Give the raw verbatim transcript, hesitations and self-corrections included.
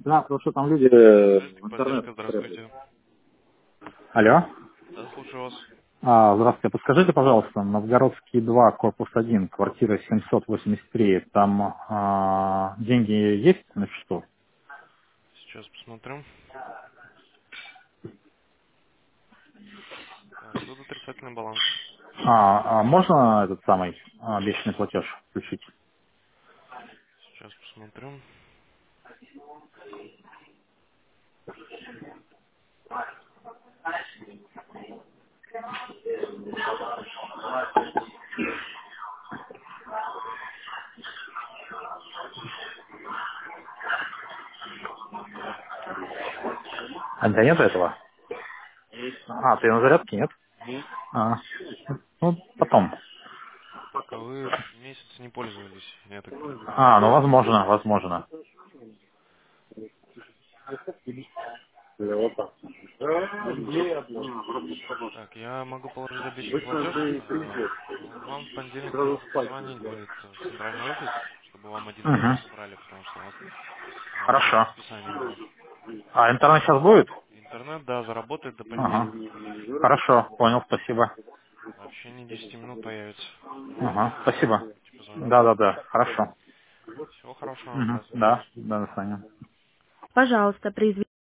Да, потому что там люди э, Сервис в интернет поддержка, требуют. здравствуйте. Алло. Да, слушаю вас. А, здравствуйте. Подскажите, пожалуйста, Новгородский два, корпус один, квартира семьсот восемьдесят три. Там а, деньги есть на счету? Сейчас посмотрим. Так, тут отрицательный баланс. А, а можно этот самый а, обещанный платеж включить? Сейчас посмотрим. А да нет этого? А, ты на зарядке, нет? А, ну, потом. Так, а вы месяц не пользовались, я так понимаю. А, ну, возможно, возможно. Так, я могу положить обещанный платеж. а, Вам в понедельник нужно позвонить будет в центральный офис, чтобы вам один день Угу. разобрали, потому что у вас а, Хорошо. списание было. А интернет сейчас будет? Интернет, да, заработает до Ага. понедельника. Хорошо, понял, спасибо. В течение десяти минут появится. Ага, спасибо. Будете позвонить. Да, да, да, хорошо. Всего хорошего, Мгм. до свидания. Да, да, до свидания. Пожалуйста, произведите